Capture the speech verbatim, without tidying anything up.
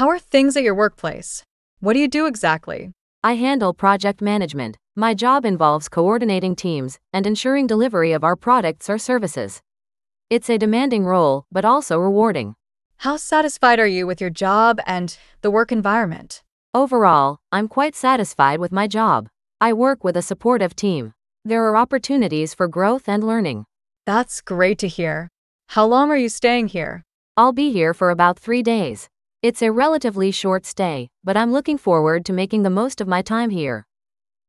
How are things at your workplace? What do you do exactly? I handle project management. My job involves coordinating teams and ensuring delivery of our products or services. It's a demanding role, but also rewarding. How satisfied are you with your job and the work environment? Overall, I'm quite satisfied with my job. I work with a supportive team. There are opportunities for growth and learning. That's great to hear. How long are you staying here? I'll be here for about three days. It's a relatively short stay, but I'm looking forward to making the most of my time here.